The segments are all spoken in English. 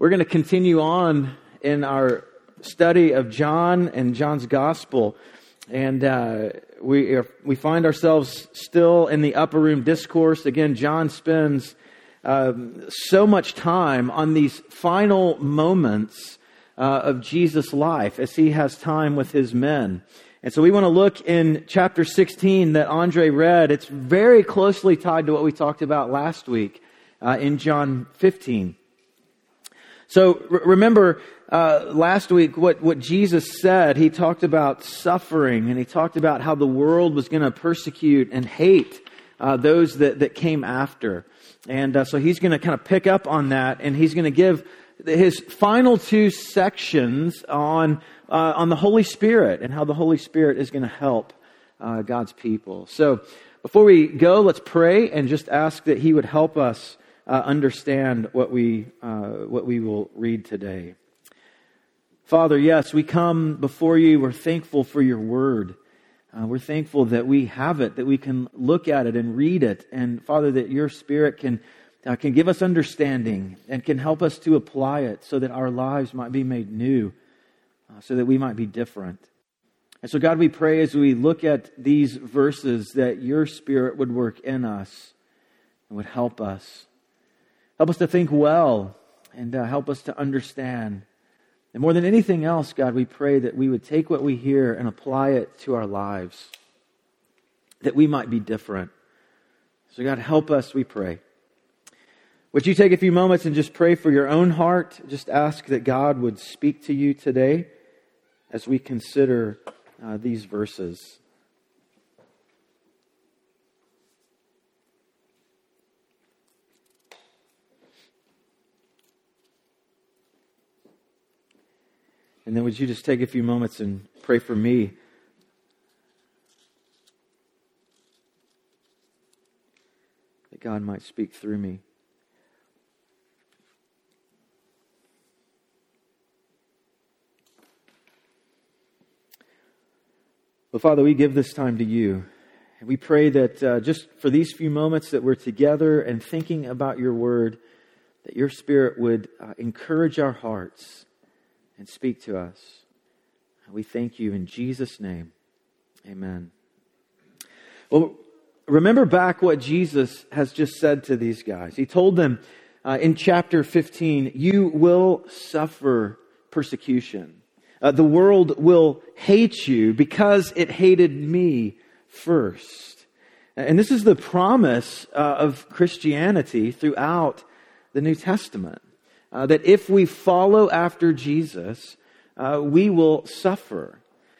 We're going to continue on in our study of John and John's Gospel. And we find ourselves still in the upper room discourse. Again, John spends so much time on these final moments of Jesus' life as he has time with his men. And so we want to look in chapter 16 that Andre read. It's very closely tied to what we talked about last week in John 15. So remember last week what Jesus said. He talked about suffering, and he talked about how the world was going to persecute and hate those that came after. And so he's going to kind of pick up on that, and he's going to give his final two sections on the Holy Spirit and how the Holy Spirit is going to help God's people. So before we go, let's pray and just ask that he would help us understand what we will read today. Father, yes, we come before you. We're thankful for your word. We're thankful that we have it, that we can look at it and read it. And Father, that your Spirit can give us understanding and can help us to apply it so that our lives might be made new, so that we might be different. And so God, we pray as we look at these verses that your Spirit would work in us and would help us. Help us to think well and help us to understand. And more than anything else, God, we pray that we would take what we hear and apply it to our lives, that we might be different. So God, help us, we pray. Would you take a few moments and just pray for your own heart? Just ask that God would speak to you today as we consider these verses. And then would you just take a few moments and pray for me? That God might speak through me. Well, Father, we give this time to you. And we pray that just for these few moments that we're together and thinking about your word, that your Spirit would encourage our hearts and speak to us. We thank you in Jesus' name. Amen. Well, remember back what Jesus has just said to these guys. He told them in chapter 15, you will suffer persecution. The world will hate you because it hated me first. And this is the promise of Christianity throughout the New Testament. That if we follow after Jesus, we will suffer.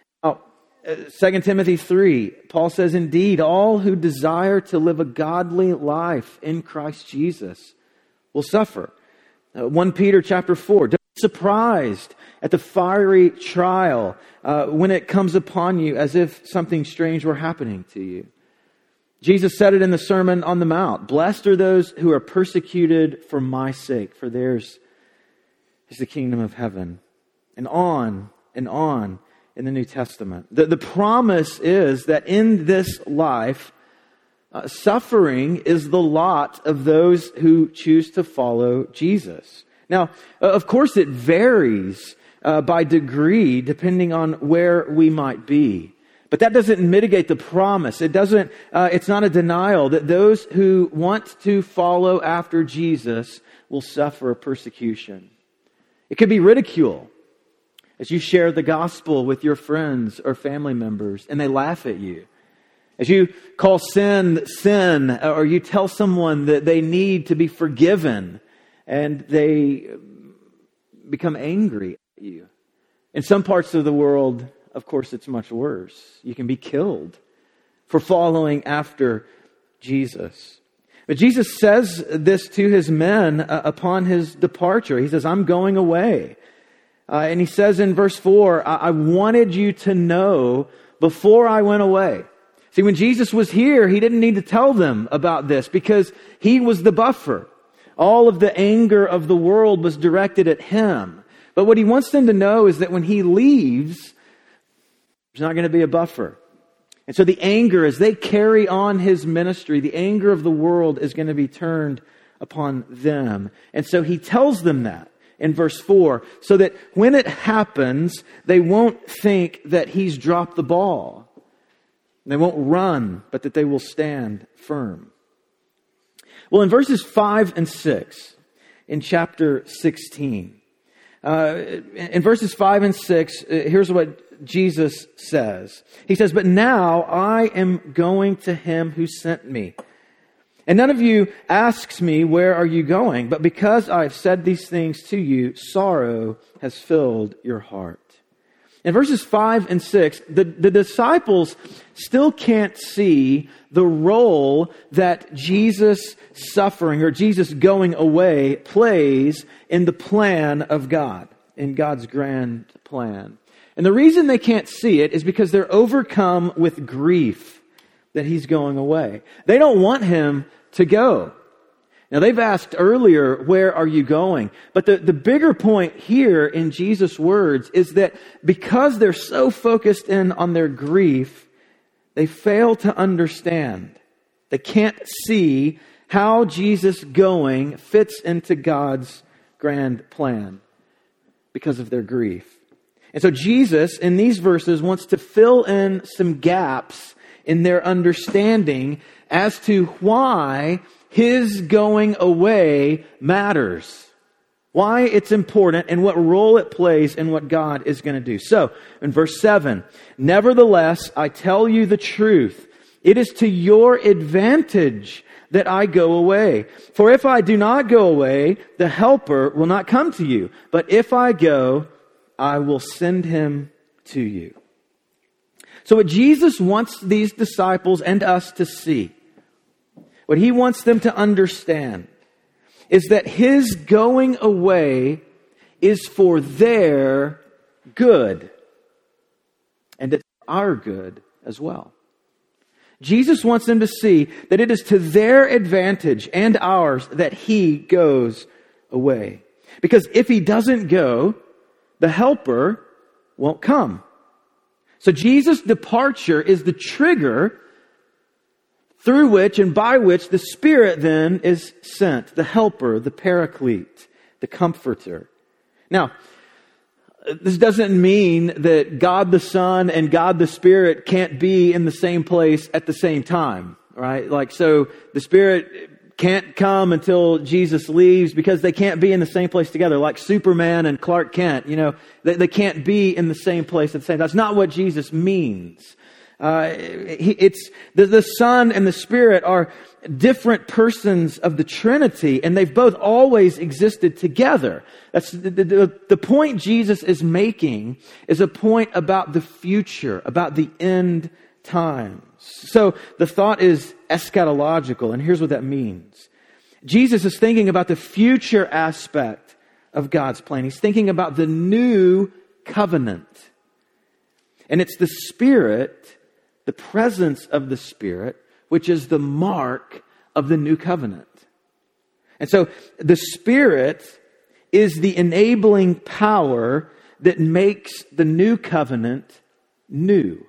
2 Timothy 3, Paul says, indeed, all who desire to live a godly life in Christ Jesus will suffer. 1 Peter chapter 4, don't be surprised at the fiery trial when it comes upon you as if something strange were happening to you. Jesus said it in the Sermon on the Mount, blessed are those who are persecuted for my sake, for theirs is the kingdom of heaven. And on in the New Testament. The promise is that in this life, suffering is the lot of those who choose to follow Jesus. Now, of course, it varies by degree depending on where we might be. But that doesn't mitigate the promise. It's not a denial that those who want to follow after Jesus will suffer persecution. It could be ridicule as you share the gospel with your friends or family members and they laugh at you. As you call sin, or you tell someone that they need to be forgiven and they become angry at you. In some parts of the world, of course, it's much worse. You can be killed for following after Jesus. But Jesus says this to his men upon his departure. He says, I'm going away. And he says in verse 4, I wanted you to know before I went away. See, when Jesus was here, he didn't need to tell them about this because he was the buffer. All of the anger of the world was directed at him. But what he wants them to know is that when he leaves, there's not going to be a buffer. And so the anger, as they carry on his ministry, the anger of the world is going to be turned upon them. And so he tells them that. in verse 4, so that when it happens, they won't think that he's dropped the ball. They won't run, but that they will stand firm. Well, in verses 5 and 6, in chapter 16, in verses 5 and 6, here's what Jesus says. He says, "But now I am going to him who sent me. And none of you asks me, 'Where are you going?' But because I have said these things to you, sorrow has filled your heart." In verses 5 and 6, the disciples still can't see the role that Jesus suffering or Jesus going away plays in the plan of God, in God's grand plan. And the reason they can't see it is because they're overcome with grief that he's going away. They don't want him to go. Now, they've asked earlier, "Where are you going?" But the bigger point here in Jesus' words is that because they're so focused in on their grief, they fail to understand. They can't see how Jesus going fits into God's grand plan because of their grief. And so Jesus, in these verses, wants to fill in some gaps in their understanding as to why his going away matters, why it's important, and what role it plays in what God is going to do. So, in verse 7, "Nevertheless, I tell you the truth. It is to your advantage that I go away. For if I do not go away, the Helper will not come to you. But if I go, I will send him to you." So what Jesus wants these disciples and us to see, what he wants them to understand, is that his going away is for their good. And it's our good as well. Jesus wants them to see that it is to their advantage and ours that he goes away. Because if he doesn't go, the Helper won't come. So Jesus' departure is the trigger through which and by which the Spirit then is sent, the Helper, the Paraclete, the Comforter. Now, this doesn't mean that God the Son and God the Spirit can't be in the same place at the same time, right? Like, so the Spirit can't come until Jesus leaves because they can't be in the same place together, like Superman and Clark Kent. You know, they can't be in the same place at the same time. That's not what Jesus means. It's the Son and the Spirit are different persons of the Trinity, and they've both always existed together. That's the point Jesus is making is a point about the future, about the end times. So the thought is eschatological, and here's what that means. Jesus is thinking about the future aspect of God's plan. He's thinking about the new covenant. And it's the Spirit, the presence of the Spirit, which is the mark of the new covenant. And so the Spirit is the enabling power that makes the new covenant new.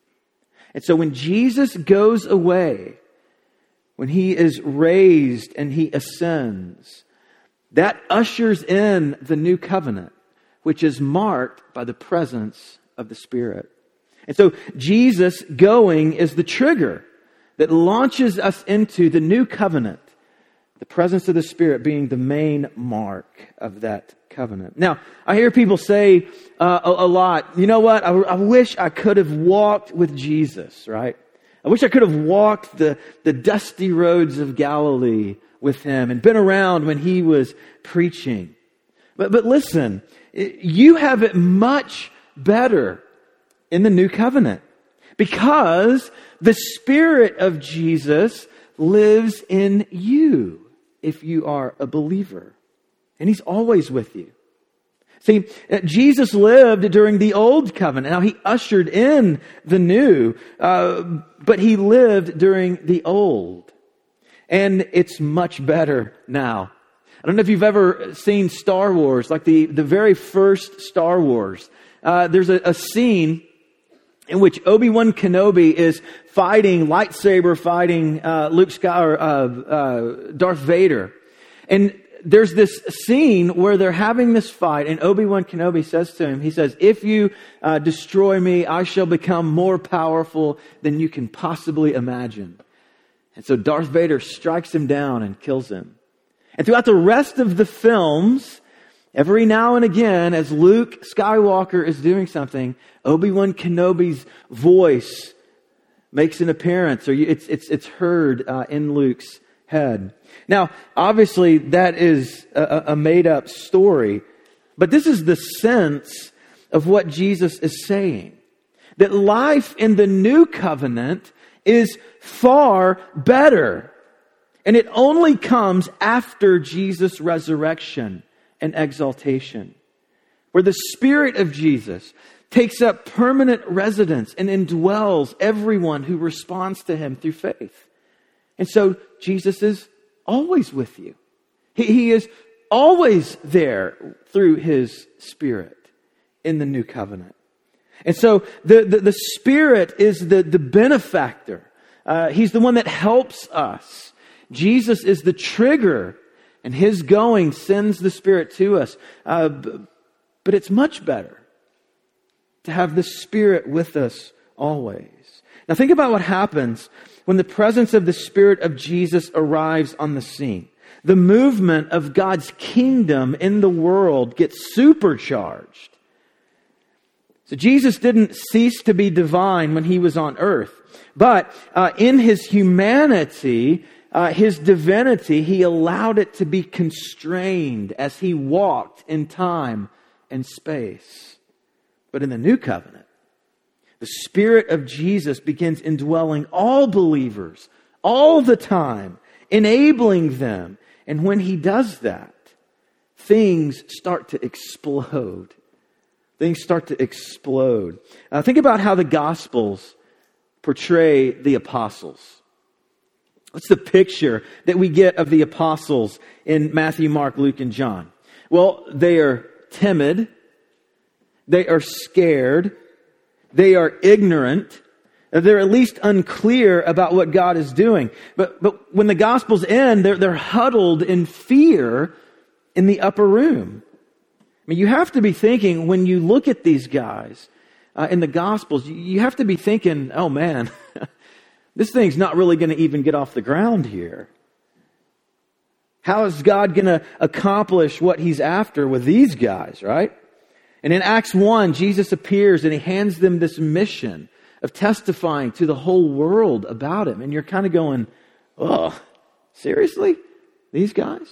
And so when Jesus goes away, when he is raised and he ascends, that ushers in the new covenant, which is marked by the presence of the Spirit. And so Jesus going is the trigger that launches us into the new covenant, the presence of the Spirit being the main mark of that covenant. Now, I hear people say a lot, you know what, I wish I could have walked with Jesus, right? I wish I could have walked the dusty roads of Galilee with him and been around when he was preaching. But listen, you have it much better in the new covenant because the Spirit of Jesus lives in you if you are a believer. And he's always with you. See, Jesus lived during the old covenant. Now he ushered in the new, but he lived during the old. And it's much better now. I don't know if you've ever seen Star Wars, like the very first Star Wars. There's a scene in which Obi-Wan Kenobi is lightsaber fighting Darth Vader. And there's this scene where they're having this fight, and Obi-Wan Kenobi says to him, he says, if you destroy me, I shall become more powerful than you can possibly imagine. And so Darth Vader strikes him down and kills him. And throughout the rest of the films, every now and again, as Luke Skywalker is doing something, Obi-Wan Kenobi's voice makes an appearance, or it's heard in Luke's head. Now, obviously, that is a made-up story, but this is the sense of what Jesus is saying. That life in the new covenant is far better, and it only comes after Jesus' resurrection and exaltation, where the Spirit of Jesus takes up permanent residence and indwells everyone who responds to Him through faith. And so Jesus is always with you. He is always there through His Spirit in the new covenant. And so the Spirit is the benefactor. He's the one that helps us. Jesus is the trigger, and His going sends the Spirit to us. But it's much better to have the Spirit with us always. Now think about what happens when the presence of the Spirit of Jesus arrives on the scene. The movement of God's kingdom in the world gets supercharged. So Jesus didn't cease to be divine when He was on earth. But in His humanity, His divinity, He allowed it to be constrained as He walked in time and space. But in the new covenant, the Spirit of Jesus begins indwelling all believers all the time, enabling them. And when He does that, things start to explode. Things start to explode. Think about how the Gospels portray the apostles. What's the picture that we get of the apostles in Matthew, Mark, Luke, and John? Well, they are timid. They are scared. They are ignorant. They're at least unclear about what God is doing. But when the Gospels end, they're huddled in fear in the upper room. I mean, you have to be thinking, when you look at these guys in the Gospels, you have to be thinking, oh man, this thing's not really going to even get off the ground here. How is God going to accomplish what He's after with these guys, right? And in Acts 1, Jesus appears and He hands them this mission of testifying to the whole world about Him. And you're kind of going, oh, seriously? These guys?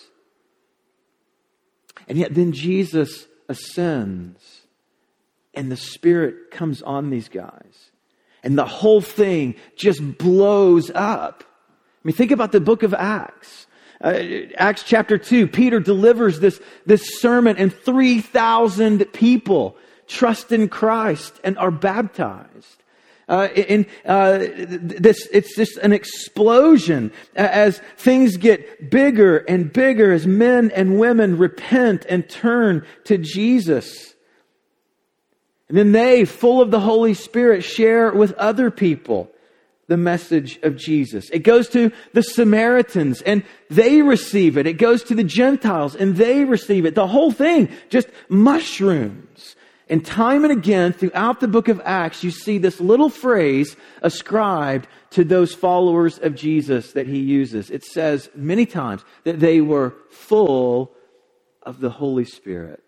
And yet then Jesus ascends and the Spirit comes on these guys. And the whole thing just blows up. I mean, think about the book of Acts. Acts chapter 2, Peter delivers this sermon and 3,000 people trust in Christ and are baptized. It's just an explosion as things get bigger and bigger as men and women repent and turn to Jesus. And then they, full of the Holy Spirit, share with other people the message of Jesus. It goes to the Samaritans and they receive it. It goes to the Gentiles and they receive it. The whole thing just mushrooms. And time and again throughout the book of Acts, you see this little phrase ascribed to those followers of Jesus that He uses. It says many times that they were full of the Holy Spirit.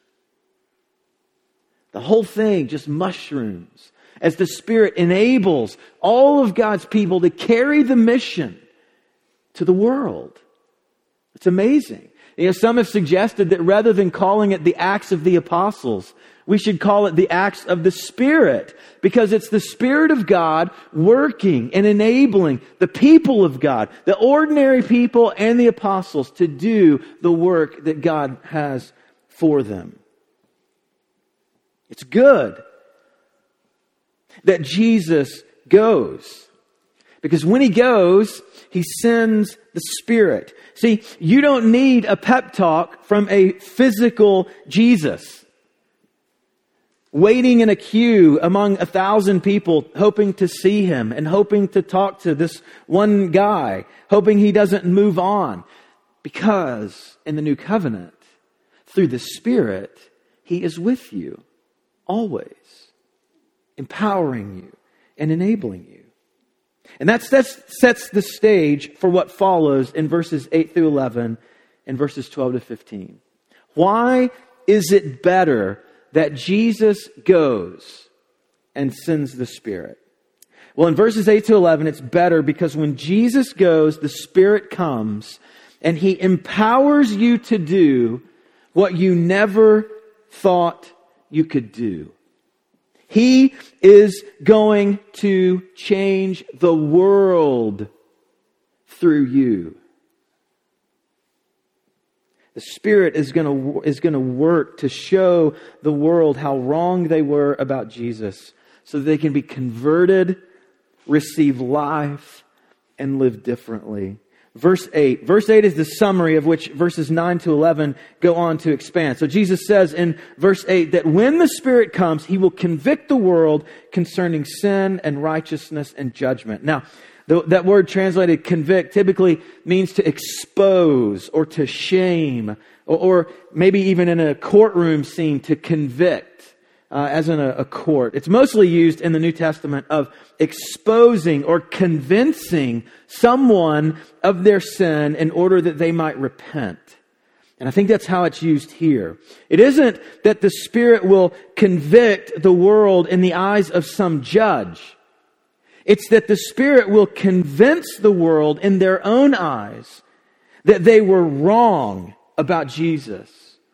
The whole thing just mushrooms as the Spirit enables all of God's people to carry the mission to the world. It's amazing. You know, some have suggested that rather than calling it the Acts of the Apostles, we should call it the Acts of the Spirit, because it's the Spirit of God working and enabling the people of God, the ordinary people and the apostles, to do the work that God has for them. It's good that Jesus goes, because when He goes, He sends the Spirit. See, you don't need a pep talk from a physical Jesus waiting in a queue among 1,000 people, hoping to see Him and hoping to talk to this one guy, hoping he doesn't move on. Because in the new covenant, through the Spirit, He is with you always, empowering you and enabling you. And that sets the stage for what follows in verses 8 through 11 and verses 12 to 15. Why is it better that Jesus goes and sends the Spirit? Well, in verses 8 to 11, it's better because when Jesus goes, the Spirit comes and He empowers you to do what you never thought you could do. He is going to change the world through you. The Spirit is going to work to show the world how wrong they were about Jesus so that they can be converted, receive life, and live differently. Verse 8. Verse 8 is the summary of which verses 9 to 11 go on to expand. So Jesus says in verse 8 that when the Spirit comes, He will convict the world concerning sin and righteousness and judgment. Now, that word translated convict typically means to expose or to shame, or maybe even in a courtroom scene to convict. As in a court. It's mostly used in the New Testament of exposing or convincing someone of their sin in order that they might repent. And I think that's how it's used here. It isn't that the Spirit will convict the world in the eyes of some judge. It's that the Spirit will convince the world in their own eyes that they were wrong about Jesus,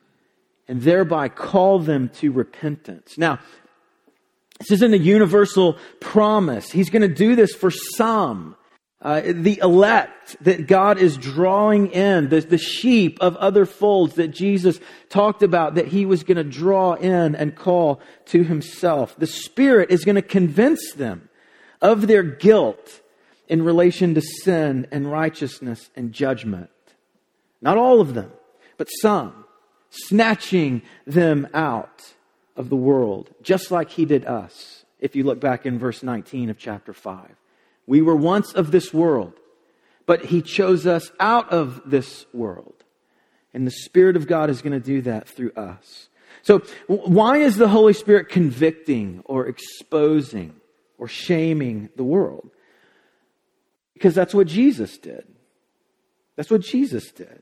and thereby call them to repentance. Now, this isn't a universal promise. He's going to do this for some. The elect that God is drawing in, the sheep of other folds that Jesus talked about that He was going to draw in and call to Himself. The Spirit is going to convince them of their guilt in relation to sin and righteousness and judgment. Not all of them, but some. Snatching them out of the world, just like He did us. If you look back in verse 19 of chapter 5. We were once of this world, but He chose us out of this world. And the Spirit of God is going to do that through us. So why is the Holy Spirit convicting or exposing or shaming the world? Because that's what Jesus did. That's what Jesus did.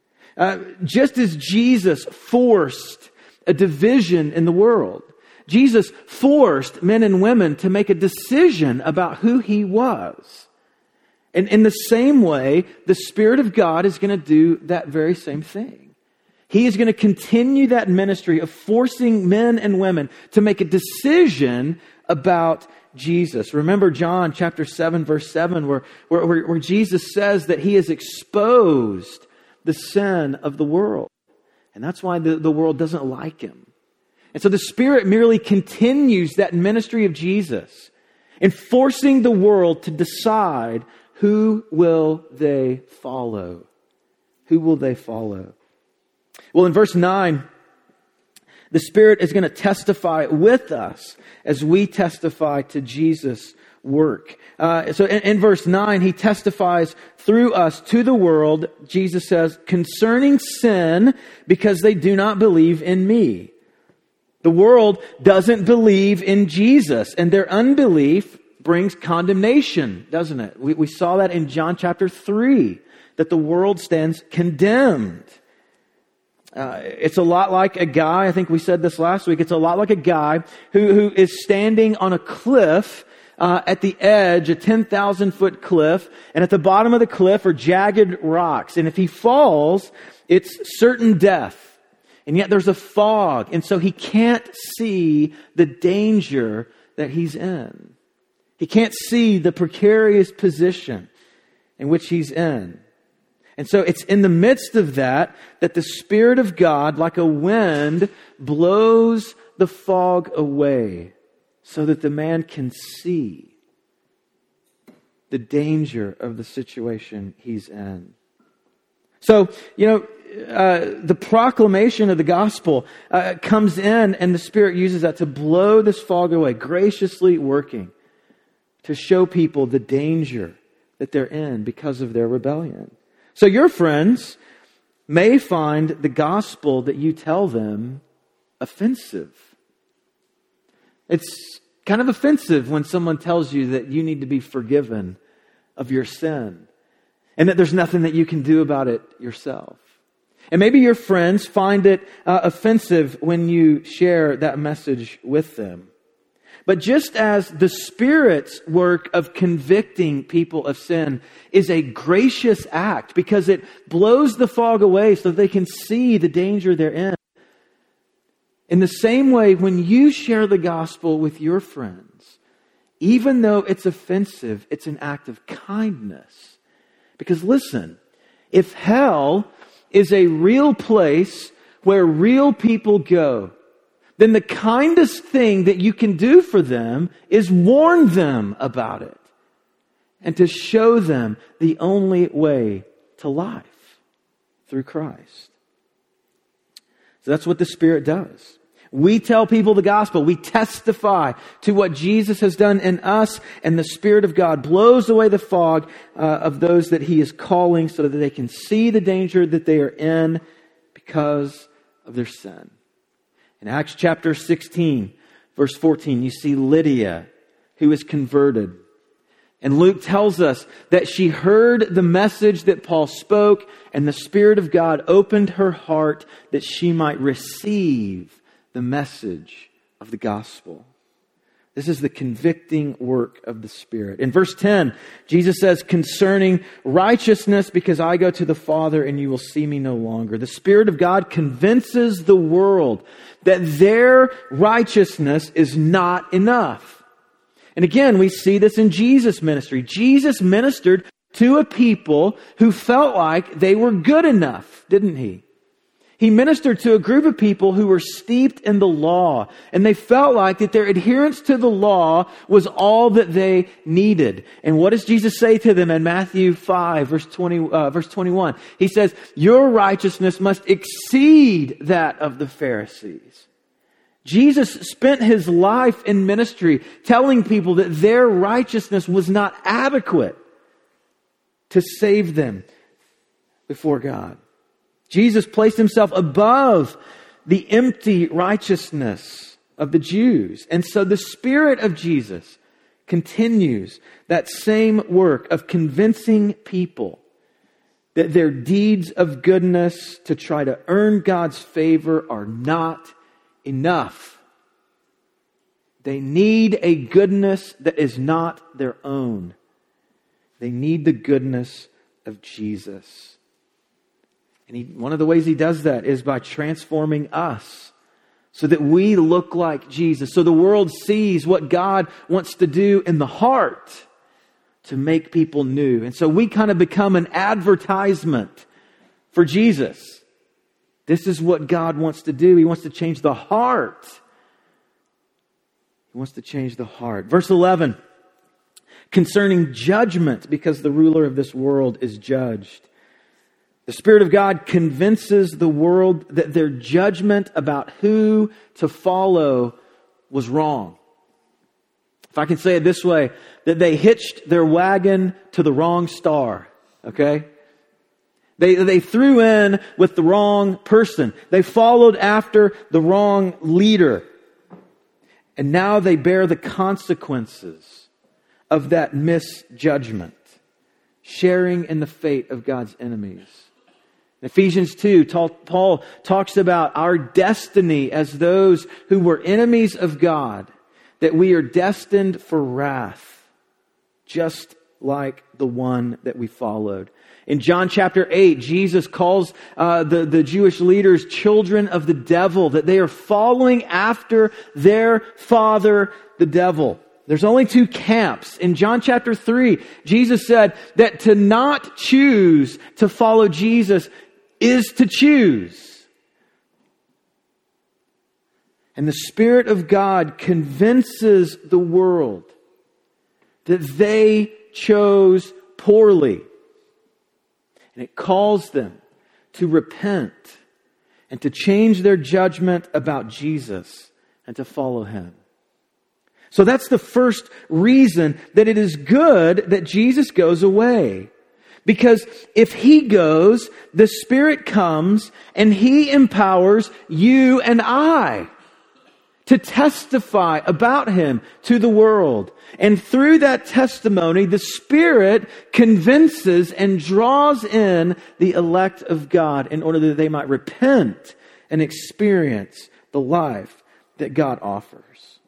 Just as Jesus forced a division in the world, Jesus forced men and women to make a decision about who He was. And in the same way, the Spirit of God is going to do that very same thing. He is going to continue that ministry of forcing men and women to make a decision about Jesus. Remember John chapter 7, verse 7, where Jesus says that He has exposed the sin of the world. And that's why the world doesn't like Him. And so the Spirit merely continues that ministry of Jesus in forcing the world to decide who will they follow. Who will they follow? Well, in verse 9, the Spirit is going to testify with us as we testify to Jesus' work. So in verse 9, He testifies through us to the world, Jesus says, concerning sin, because they do not believe in me. The world doesn't believe in Jesus, and their unbelief brings condemnation, doesn't it? We saw that in John chapter 3, that the world stands condemned. It's a lot like a guy, I think we said this last week, it's a lot like a guy who is standing on a cliff at the edge, a 10,000-foot cliff, and at the bottom of the cliff are jagged rocks. And if he falls, it's certain death. And yet there's a fog, and so he can't see the danger that he's in. He can't see the precarious position in which he's in. And so it's in the midst of that the Spirit of God, like a wind, blows the fog away so that the man can see the danger of the situation he's in. So, the proclamation of the gospel comes in, and the Spirit uses that to blow this fog away, graciously working to show people the danger that they're in because of their rebellion. So your friends may find the gospel that you tell them offensive. It's kind of offensive when someone tells you that you need to be forgiven of your sin and that there's nothing that you can do about it yourself. And maybe your friends find it offensive when you share that message with them. But just as the Spirit's work of convicting people of sin is a gracious act because it blows the fog away so that they can see the danger they're in the same way, when you share the gospel with your friends, even though it's offensive, it's an act of kindness. Because listen, if hell is a real place where real people go, then the kindest thing that you can do for them is warn them about it and to show them the only way to life through Christ. So that's what the Spirit does. We tell people the gospel. We testify to what Jesus has done in us, and the Spirit of God blows away the fog of those that He is calling so that they can see the danger that they are in because of their sin. In Acts chapter 16, verse 14, you see Lydia, who is converted. And Luke tells us that she heard the message that Paul spoke, and the Spirit of God opened her heart that she might receive the message of the gospel. This is the convicting work of the Spirit. In verse 10, Jesus says, concerning righteousness, because I go to the Father and you will see me no longer. The Spirit of God convinces the world that their righteousness is not enough. And again, we see this in Jesus' ministry. Jesus ministered to a people who felt like they were good enough, didn't He? He ministered to a group of people who were steeped in the law, and they felt like that their adherence to the law was all that they needed. And what does Jesus say to them in Matthew 5, verse 21? He says, your righteousness must exceed that of the Pharisees. Jesus spent His life in ministry telling people that their righteousness was not adequate to save them before God. Jesus placed Himself above the empty righteousness of the Jews. And so the Spirit of Jesus continues that same work of convincing people that their deeds of goodness to try to earn God's favor are not enough. They need a goodness that is not their own. They need the goodness of Jesus. And one of the ways He does that is by transforming us so that we look like Jesus. So the world sees what God wants to do in the heart to make people new. And so we kind of become an advertisement for Jesus. This is what God wants to do. He wants to change the heart. He wants to change the heart. Verse 11, concerning judgment, because the ruler of this world is judged. The Spirit of God convinces the world that their judgment about who to follow was wrong. If I can say it this way, that they hitched their wagon to the wrong star, okay? They threw in with the wrong person. They followed after the wrong leader. And now they bear the consequences of that misjudgment, sharing in the fate of God's enemies. In Ephesians 2, Paul talks about our destiny as those who were enemies of God, that we are destined for wrath, just like the one that we followed. In John chapter 8, Jesus calls the Jewish leaders children of the devil, that they are following after their father, the devil. There's only two camps. In John chapter 3, Jesus said that to not choose to follow Jesus is to choose. And the Spirit of God convinces the world that they chose poorly. And it calls them to repent and to change their judgment about Jesus and to follow Him. So that's the first reason that it is good that Jesus goes away. Because if He goes, the Spirit comes and He empowers you and I to testify about Him to the world. And through that testimony, the Spirit convinces and draws in the elect of God in order that they might repent and experience the life that God offers.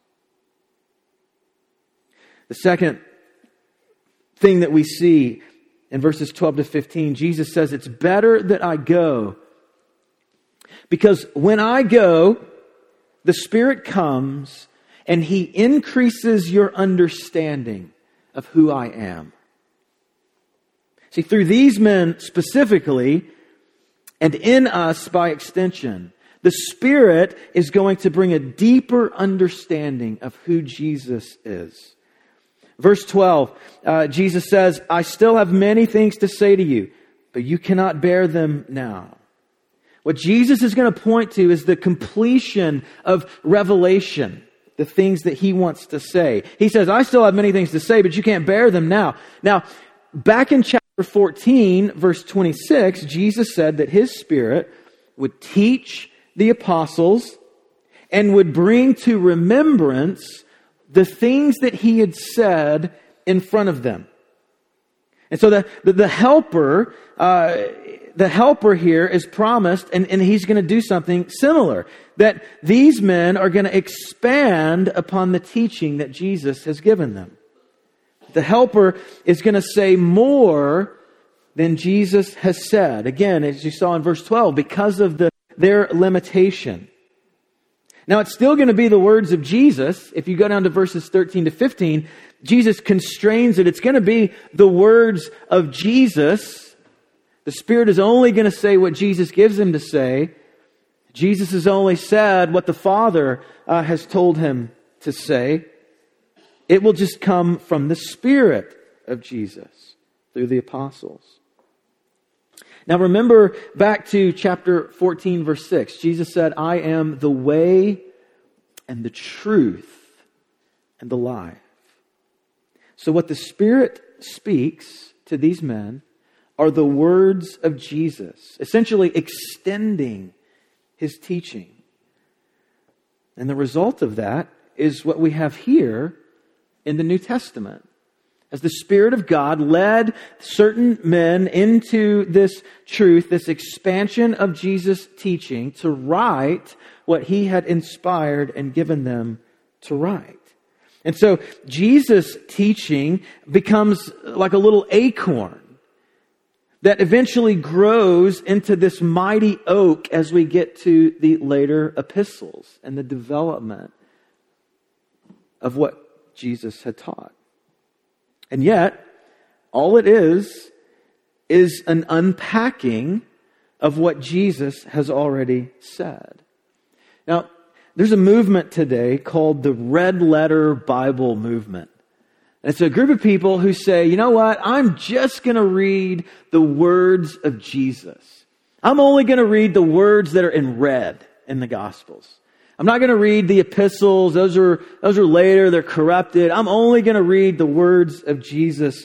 The second thing that we see in verses 12 to 15, Jesus says, it's better that I go, because when I go, the Spirit comes and He increases your understanding of who I am. See, through these men specifically, and in us by extension, the Spirit is going to bring a deeper understanding of who Jesus is. Verse 12, Jesus says, I still have many things to say to you, but you cannot bear them now. What Jesus is going to point to is the completion of revelation, the things that He wants to say. He says, I still have many things to say, but you can't bear them now. Now, back in chapter 14, verse 26, Jesus said that His Spirit would teach the apostles and would bring to remembrance the things that He had said in front of them. And so the helper here is promised, and He's going to do something similar. That these men are going to expand upon the teaching that Jesus has given them. The helper is going to say more than Jesus has said. Again, as you saw in verse 12, because of their limitation. Now, it's still going to be the words of Jesus. If you go down to verses 13 to 15, Jesus constrains it. It's going to be the words of Jesus. The Spirit is only going to say what Jesus gives Him to say. Jesus has only said what the Father has told Him to say. It will just come from the Spirit of Jesus through the apostles. Now remember back to chapter 14, verse 6. Jesus said, I am the way and the truth and the life. So what the Spirit speaks to these men are the words of Jesus, essentially extending His teaching. And the result of that is what we have here in the New Testament. As the Spirit of God led certain men into this truth, this expansion of Jesus' teaching to write what He had inspired and given them to write. And so Jesus' teaching becomes like a little acorn that eventually grows into this mighty oak as we get to the later epistles and the development of what Jesus had taught. And yet, all it is an unpacking of what Jesus has already said. Now, there's a movement today called the Red Letter Bible Movement. And it's a group of people who say, you know what, I'm just going to read the words of Jesus. I'm only going to read the words that are in red in the Gospels. I'm not going to read the epistles. Those are later. They're corrupted. I'm only going to read the words of Jesus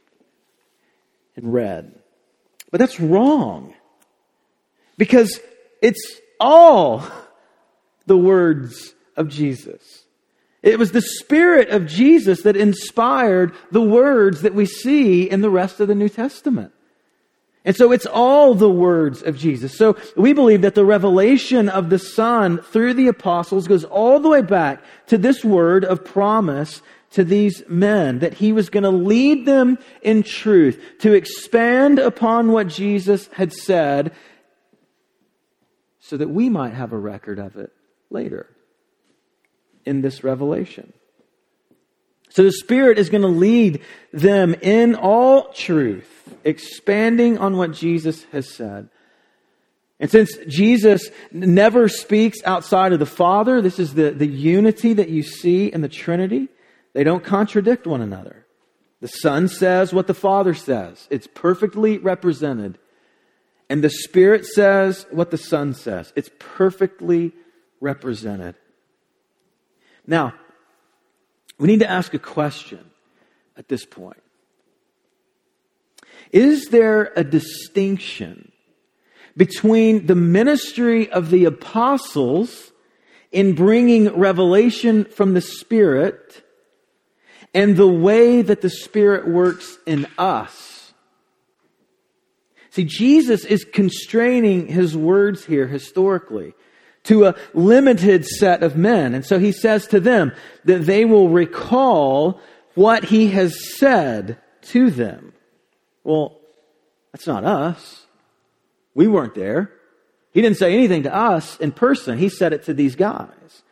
in red. But that's wrong. Because it's all the words of Jesus. It was the Spirit of Jesus that inspired the words that we see in the rest of the New Testament. And so it's all the words of Jesus. So we believe that the revelation of the Son through the apostles goes all the way back to this word of promise to these men, that He was going to lead them in truth, to expand upon what Jesus had said, so that we might have a record of it later in this revelation. So the Spirit is going to lead them in all truth, expanding on what Jesus has said. And since Jesus never speaks outside of the Father, this is the unity that you see in the Trinity. They don't contradict one another. The Son says what the Father says. It's perfectly represented. And the Spirit says what the Son says. It's perfectly represented. Now, we need to ask a question at this point. Is there a distinction between the ministry of the apostles in bringing revelation from the Spirit and the way that the Spirit works in us? See, Jesus is constraining his words here historically to a limited set of men. And so he says to them that they will recall what he has said to them. Well, that's not us. We weren't there. He didn't say anything to us in person. He said it to these guys.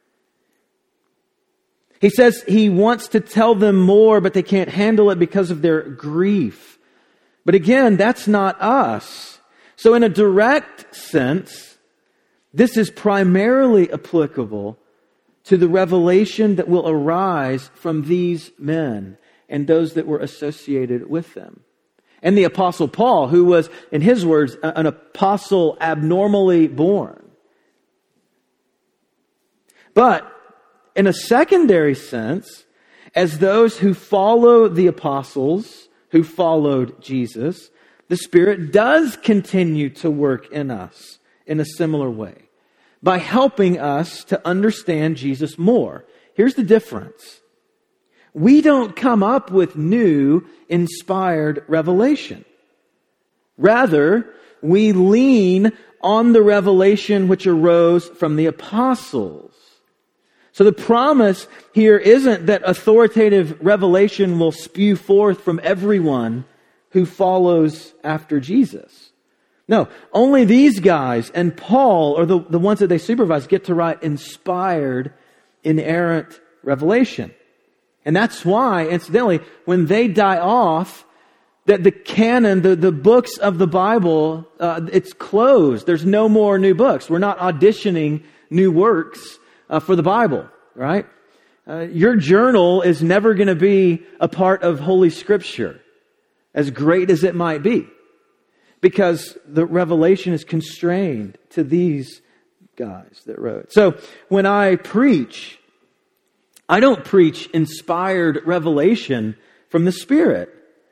He says he wants to tell them more, but they can't handle it because of their grief. But again, that's not us. So in a direct sense, this is primarily applicable to the revelation that will arise from these men and those that were associated with them. And the Apostle Paul, who was, in his words, an apostle abnormally born. But in a secondary sense, as those who follow the apostles, who followed Jesus, the Spirit does continue to work in us in a similar way by helping us to understand Jesus more. Here's the difference. We don't come up with new, inspired revelation. Rather, we lean on the revelation which arose from the apostles. So the promise here isn't that authoritative revelation will spew forth from everyone who follows after Jesus. No, only these guys and Paul, or the ones that they supervise, get to write inspired, inerrant revelation. And that's why, incidentally, when they die off, that the canon, the books of the Bible, it's closed. There's no more new books. We're not auditioning new works for the Bible, right? Your journal is never going to be a part of Holy Scripture, as great as it might be, because the revelation is constrained to these guys that wrote. So when I preach, I don't preach inspired revelation from the Spirit.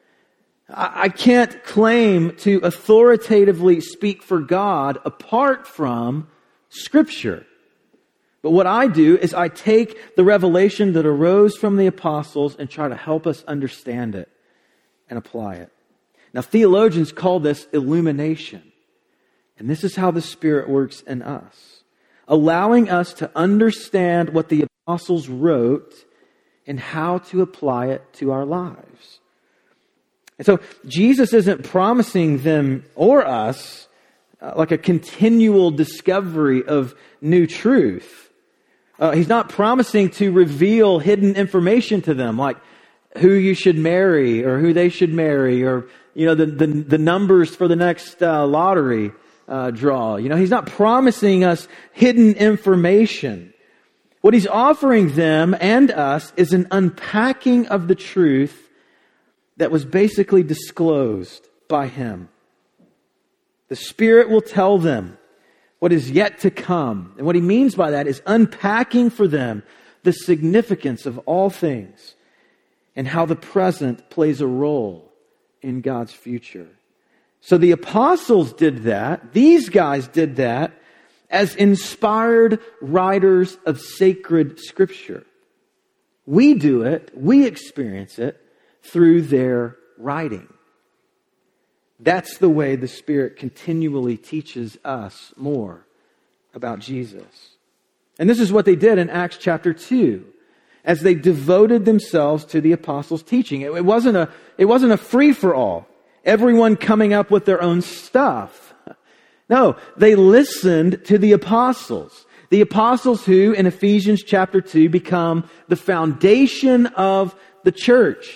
I can't claim to authoritatively speak for God apart from Scripture. But what I do is I take the revelation that arose from the apostles and try to help us understand it and apply it. Now, theologians call this illumination. And this is how the Spirit works in us, allowing us to understand what the apostles wrote and how to apply it to our lives. And so Jesus isn't promising them or us like a continual discovery of new truth. He's not promising to reveal hidden information to them, like who you should marry or who they should marry, or the numbers for the next lottery draw. He's not promising us hidden information. What he's offering them and us is an unpacking of the truth that was basically disclosed by him. The Spirit will tell them what is yet to come. And what he means by that is unpacking for them the significance of all things and how the present plays a role in God's future. So the apostles did that. These guys did that as inspired writers of sacred Scripture. We do it, we experience it through their writing. That's the way the Spirit continually teaches us more about Jesus. And this is what they did in Acts chapter 2, as they devoted themselves to the apostles' teaching. It wasn't a free-for-all, everyone coming up with their own stuff. No, they listened to the apostles. The apostles who, in Ephesians chapter 2, become the foundation of the church.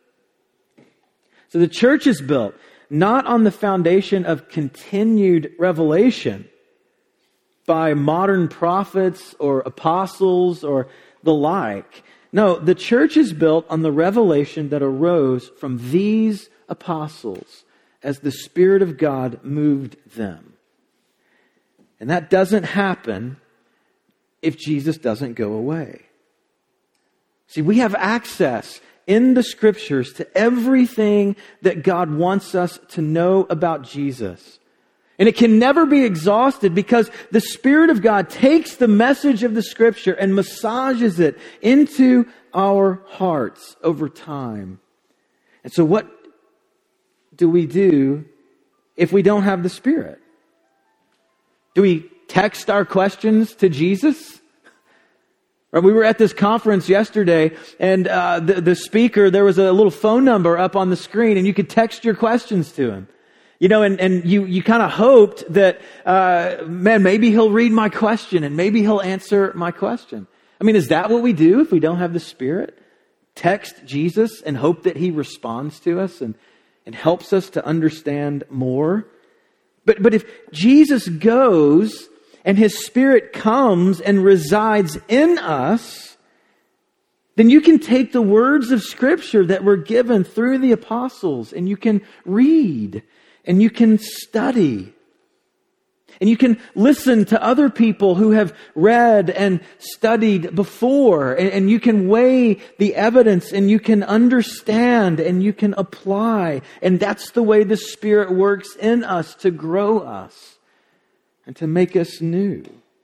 So the church is built not on the foundation of continued revelation by modern prophets or apostles or the like. No, the church is built on the revelation that arose from these apostles as the Spirit of God moved them. And that doesn't happen if Jesus doesn't go away. See, we have access in the Scriptures to everything that God wants us to know about Jesus. And it can never be exhausted because the Spirit of God takes the message of the Scripture and massages it into our hearts over time. And so what do we do if we don't have the Spirit? Do we text our questions to Jesus? We were at this conference yesterday, and the speaker, there was a little phone number up on the screen, and you could text your questions to him. You know, and you kind of hoped that, maybe he'll read my question, and maybe he'll answer my question. I mean, is that what we do if we don't have the Spirit? Text Jesus and hope that He responds to us and helps us to understand more? But if Jesus goes and His Spirit comes and resides in us, then you can take the words of Scripture that were given through the apostles and you can read and you can study. And you can listen to other people who have read and studied before. And you can weigh the evidence and you can understand and you can apply. And that's the way the Spirit works in us to grow us and to make us new.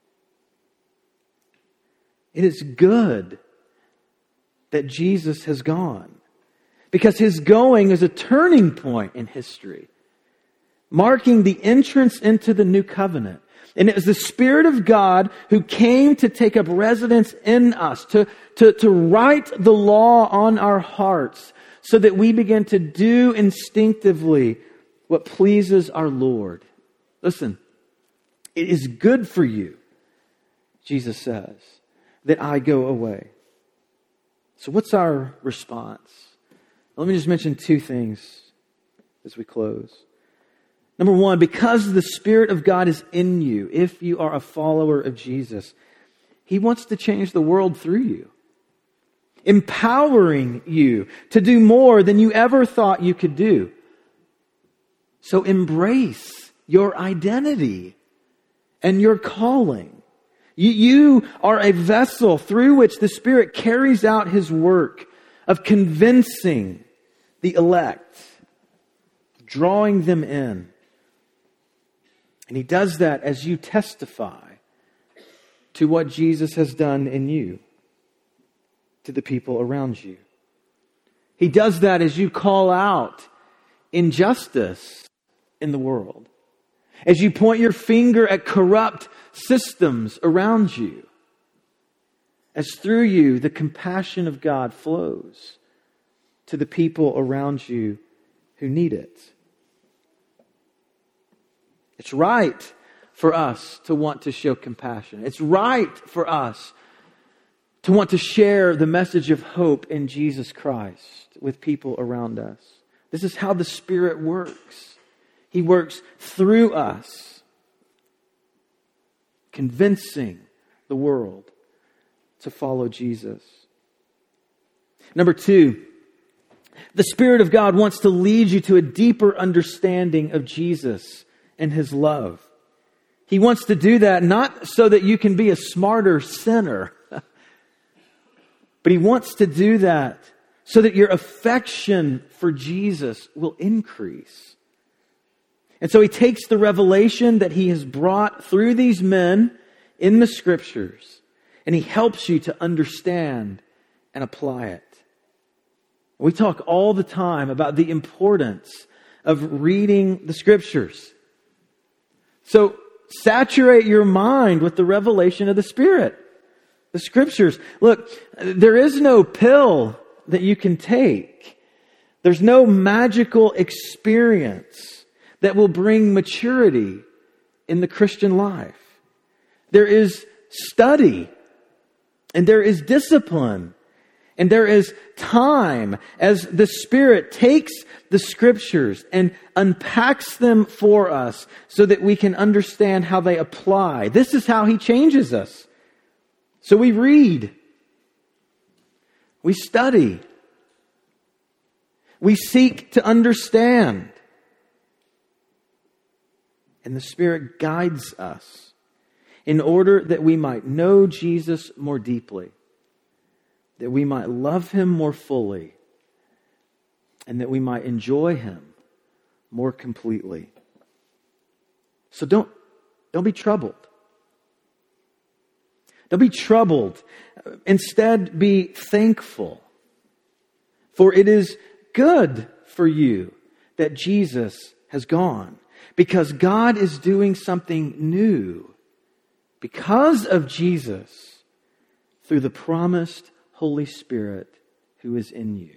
It is good that Jesus has gone, because His going is a turning point in history, marking the entrance into the new covenant. And it was the Spirit of God who came to take up residence in us, to write the law on our hearts so that we begin to do instinctively what pleases our Lord. Listen, it is good for you, Jesus says, that I go away. So what's our response? Let me just mention two things as we close. Number one, because the Spirit of God is in you, if you are a follower of Jesus, He wants to change the world through you, empowering you to do more than you ever thought you could do. So embrace your identity and your calling. You are a vessel through which the Spirit carries out His work of convincing the elect, drawing them in. And He does that as you testify to what Jesus has done in you, to the people around you. He does that as you call out injustice in the world, as you point your finger at corrupt systems around you, as through you the compassion of God flows to the people around you who need it. It's right for us to want to show compassion. It's right for us to want to share the message of hope in Jesus Christ with people around us. This is how the Spirit works. He works through us, convincing the world to follow Jesus. Number two, the Spirit of God wants to lead you to a deeper understanding of Jesus and His love. He wants to do that not so that you can be a smarter sinner, but He wants to do that so that your affection for Jesus will increase. And so He takes the revelation that He has brought through these men in the Scriptures, and He helps you to understand and apply it. We talk all the time about the importance of reading the Scriptures. So saturate your mind with the revelation of the Spirit, the Scriptures. Look, there is no pill that you can take. There's no magical experience that will bring maturity in the Christian life. There is study, and there is discipline, and there is time as the Spirit takes the Scriptures and unpacks them for us so that we can understand how they apply. This is how He changes us. So we read, we study, we seek to understand, and the Spirit guides us in order that we might know Jesus more deeply, that we might love Him more fully, and that we might enjoy Him more completely. So don't be troubled. Don't be troubled. Instead, be thankful. For it is good for you that Jesus has gone, because God is doing something new because of Jesus through the promised Holy Spirit who is in you.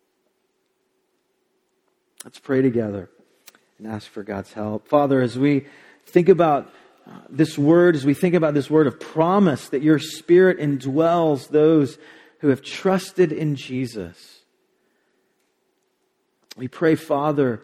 Let's pray together and ask for God's help. Father, as we think about this word, as we think about this word of promise that your Spirit indwells those who have trusted in Jesus, we pray, Father,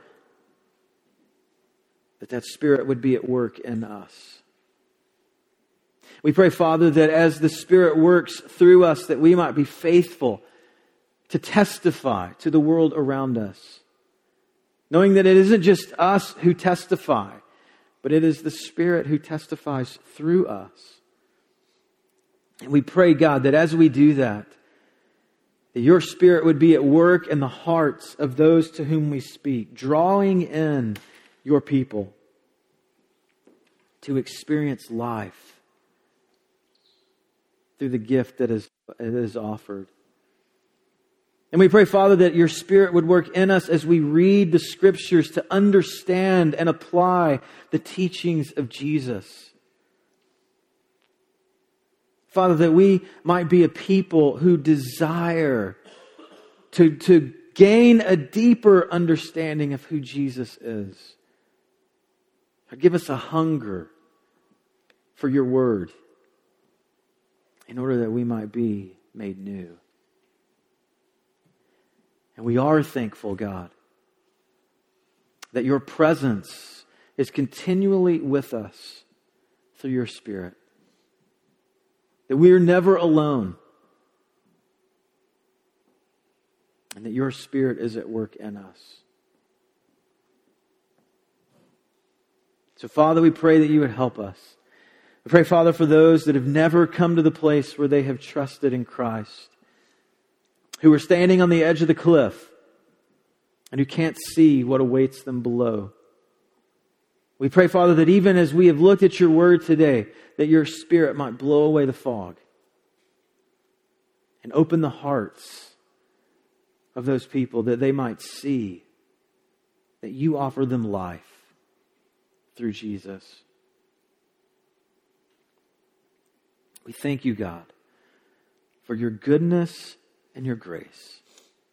that Spirit would be at work in us. We pray, Father, that as the Spirit works through us, that we might be faithful to testify to the world around us, knowing that it isn't just us who testify, but it is the Spirit who testifies through us. And we pray, God, that as we do that your Spirit would be at work in the hearts of those to whom we speak, drawing in your people to experience life through the gift that is offered. And we pray, Father, that your Spirit would work in us as we read the Scriptures to understand and apply the teachings of Jesus. Father, that we might be a people who desire to gain a deeper understanding of who Jesus is. Give us a hunger for your word in order that we might be made new. And we are thankful, God, that your presence is continually with us through your Spirit. That we are never alone. And that your Spirit is at work in us. So, Father, we pray that you would help us. We pray, Father, for those that have never come to the place where they have trusted in Christ, who are standing on the edge of the cliff and who can't see what awaits them below. We pray, Father, that even as we have looked at your word today, that your Spirit might blow away the fog and open the hearts of those people, that they might see that you offer them life through Jesus. We thank you, God, for your goodness and your grace.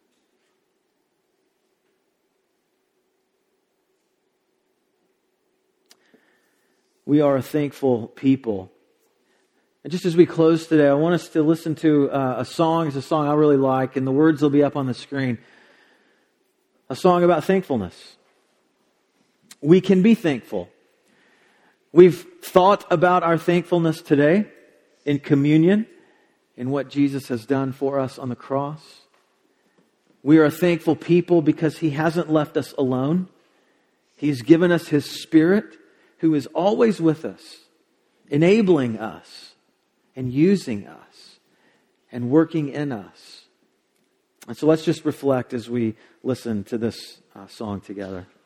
We are a thankful people. And just as we close today, I want us to listen to a song. It's a song I really like, and the words will be up on the screen. A song about thankfulness. We can be thankful. We've thought about our thankfulness today in communion, in what Jesus has done for us on the cross. We are a thankful people because He hasn't left us alone. He's given us His Spirit, who is always with us, enabling us and using us and working in us. And so let's just reflect as we listen to this song together.